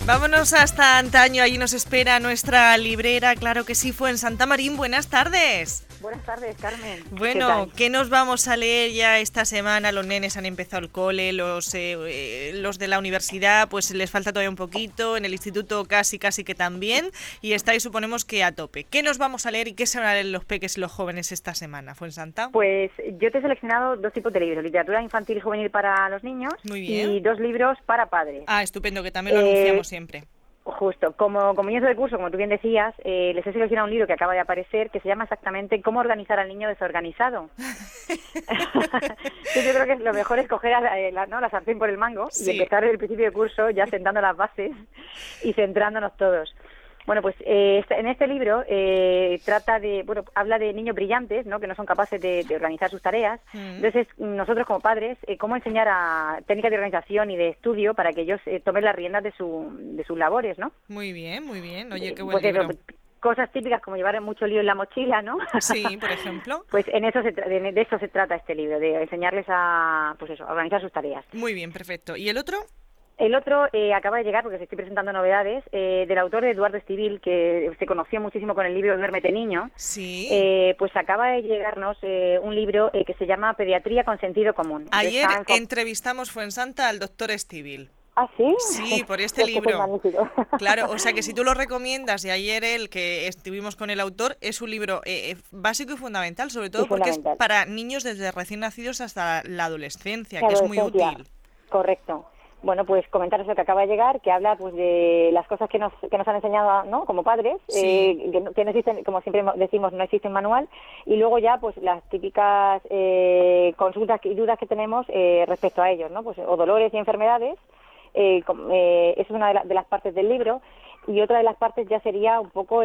Vámonos hasta antaño, allí nos espera nuestra librera, claro que sí, Fuensanta Marín. Buenas tardes. Buenas tardes, Carmen. Bueno, ¿qué nos vamos a leer ya esta semana? Los nenes han empezado el cole, los de la universidad pues les falta todavía un poquito, en el instituto casi que también, y estáis suponemos que a tope. ¿Qué nos vamos a leer y qué se van a leer los peques y los jóvenes esta semana, Fuensanta? Pues yo te he seleccionado 2 tipos de libros, literatura infantil y juvenil para los niños. Muy bien. Y 2 libros para padres. Ah, estupendo, que también lo anunciamos siempre. Justo, como comienzo de curso, como tú bien decías, les he seleccionado un libro que acaba de aparecer que se llama exactamente Cómo organizar al niño desorganizado. Yo creo que lo mejor es coger la sartén por el mango y empezar desde el principio de curso ya sentando las bases y centrándonos todos. Bueno, pues en este libro habla de niños brillantes, ¿no? Que no son capaces de organizar sus tareas. Entonces, nosotros como padres, cómo enseñar a técnicas de organización y de estudio para que ellos tomen las riendas de sus labores, ¿no? Muy bien. Oye, qué buen libro. Cosas típicas como llevar mucho lío en la mochila, ¿no? Sí, por ejemplo. Pues de eso se trata este libro, de enseñarles a organizar sus tareas. Muy bien, perfecto. ¿Y el otro? El otro acaba de llegar, porque os estoy presentando novedades, del autor de Eduardo Estíbal, que se conoció muchísimo con el libro Duérmete niño. Sí. Pues acaba de llegarnos un libro que se llama Pediatría con sentido común. Ayer entrevistamos Fuensanta al doctor Estíbal. ¿Ah, sí? Sí, por este libro. Claro, o sea que si tú lo recomiendas, y ayer que estuvimos con el autor, es un libro básico y fundamental, sobre todo porque es para niños desde recién nacidos hasta la adolescencia, que es muy útil. Correcto. Bueno, pues comentaros lo que acaba de llegar, que habla pues de las cosas que nos han enseñado, ¿no? Como padres, que no existen, como siempre decimos, no existe un manual, y luego ya pues las típicas consultas y dudas que tenemos respecto a ellos, ¿no? Pues o dolores y enfermedades, esa es una de las partes del libro, y otra de las partes ya sería un poco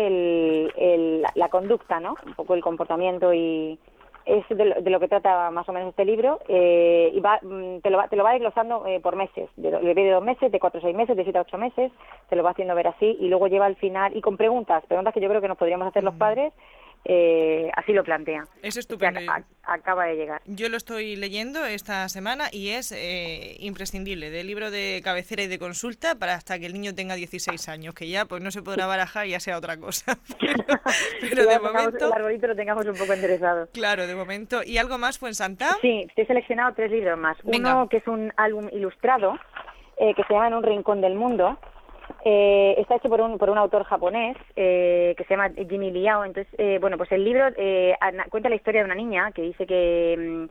la conducta, ¿no? Un poco el comportamiento y es de lo que trata más o menos este libro, y te lo va desglosando por meses, de 2 meses, de 4 a 6 meses, de 7 a 8 meses, te lo va haciendo ver así, y luego lleva al final, y con preguntas que yo creo que nos podríamos hacer los padres, así lo plantea. Es estupendo. Acaba de llegar. Yo lo estoy leyendo esta semana y es imprescindible, de libro de cabecera y de consulta para hasta que el niño tenga 16 años, que ya pues no se podrá barajar y ya sea otra cosa. Pero de momento el arbolito lo tengamos un poco enderezado. Claro, de momento. ¿Y algo más, Fuensanta? Sí, te he seleccionado 3 libros más. Venga. Uno que es un álbum ilustrado que se llama En un rincón del mundo. Está hecho por un autor japonés que se llama Jimmy Liao. Entonces, pues el libro cuenta la historia de una niña que dice que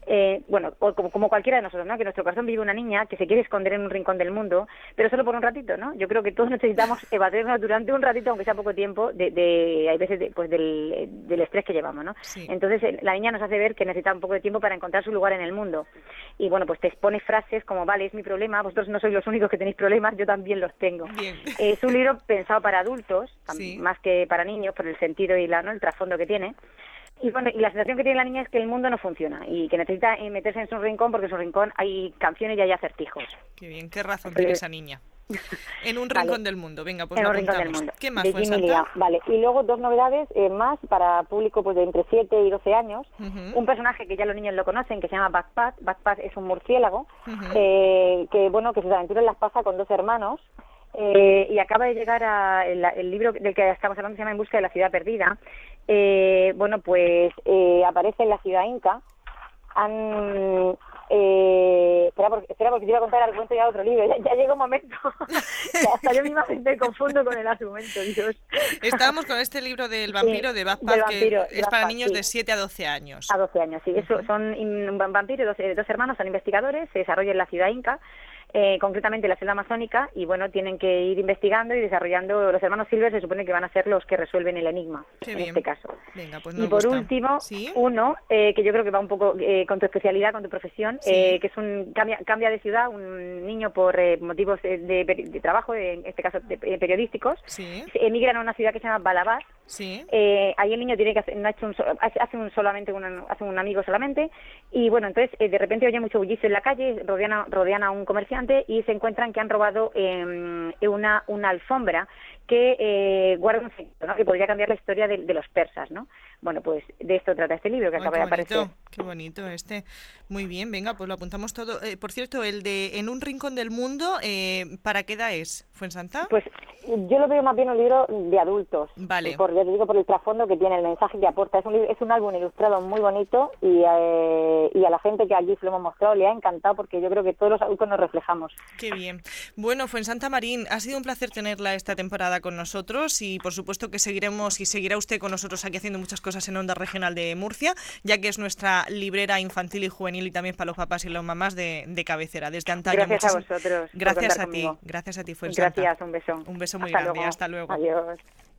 como cualquiera de nosotros, ¿no? Que en nuestro corazón vive una niña que se quiere esconder en un rincón del mundo, pero solo por un ratito, ¿no? Yo creo que todos necesitamos evadirnos durante un ratito, aunque sea poco tiempo, hay veces del estrés que llevamos, ¿no? Sí. Entonces la niña nos hace ver que necesita un poco de tiempo para encontrar su lugar en el mundo. Y bueno, pues te expone frases como, vale, es mi problema, vosotros no sois los únicos que tenéis problemas, yo también los tengo. Bien. Es un libro pensado para adultos, Sí. más que para niños, por el sentido y el trasfondo que tiene. Y bueno, y la sensación que tiene la niña es que el mundo no funciona y que necesita meterse en su rincón, porque en su rincón hay canciones y hay acertijos. Qué bien, qué razón tiene esa niña. En un rincón del mundo, venga, pues en lo un rincón del apuntamos. mundo. ¿Qué más, de Jimmy Liao. Vale, y luego 2 novedades más para público pues de entre 7 y 12 años. Un personaje que ya los niños lo conocen, que se llama Backpack. Backpack es un murciélago que sus aventuras las pasa con 2 hermanos. Y acaba de llegar el libro del que estamos hablando, se llama En busca de la ciudad perdida. Aparece en la ciudad inca. Espera porque te iba a contar el cuento ya de otro libro. Ya llega un momento. Hasta yo misma me confundo con el argumento, Dios. Estábamos con este libro del vampiro, de Backpack, que es para niños de 7 a 12 años. A 12 años, sí. Eso, son un vampiro, 2 hermanos, son investigadores, se desarrolla en la ciudad inca. Concretamente la selva amazónica, y bueno, tienen que ir investigando y desarrollando. Los hermanos Silver se supone que van a ser los que resuelven el enigma. Qué en bien. este caso. Venga, pues y por último, ¿sí? uno que yo creo que va un poco con tu especialidad, con tu profesión, Sí. que es cambia de ciudad, un niño por motivos de trabajo, en este caso periodísticos, Sí. emigran a una ciudad que se llama Balabar. Sí. Ahí el niño tiene que hacer, hace un amigo solamente, y bueno, entonces de repente oye mucho bullicio en la calle, rodean a un comerciante, interesante y se encuentran que han robado una alfombra que guarda un secreto, ¿no? Que podría cambiar la historia de los persas, ¿no? Bueno, pues de esto trata este libro que acaba de aparecer. Qué bonito este. Muy bien, venga, pues lo apuntamos todo. Por cierto, el de En un rincón del mundo, ¿para qué edad es? ¿Fuensanta? Pues yo lo veo más bien un libro de adultos. Vale. Ya te digo, por el trasfondo que tiene, el mensaje que aporta. Es un álbum ilustrado muy bonito y a la gente que allí se lo hemos mostrado le ha encantado porque yo creo que todos los adultos nos reflejamos. Qué bien. Bueno, Fuensanta Marín, ha sido un placer tenerla esta temporada con nosotros y por supuesto que seguiremos y seguirá usted con nosotros aquí haciendo muchas cosas en Onda Regional de Murcia, ya que es nuestra librera infantil y juvenil y también para los papás y las mamás de cabecera desde antaño. Gracias a vosotros. Gracias a ti, conmigo. Fuensanta. Gracias, un beso. Un beso muy Hasta grande, luego. hasta luego. Adiós.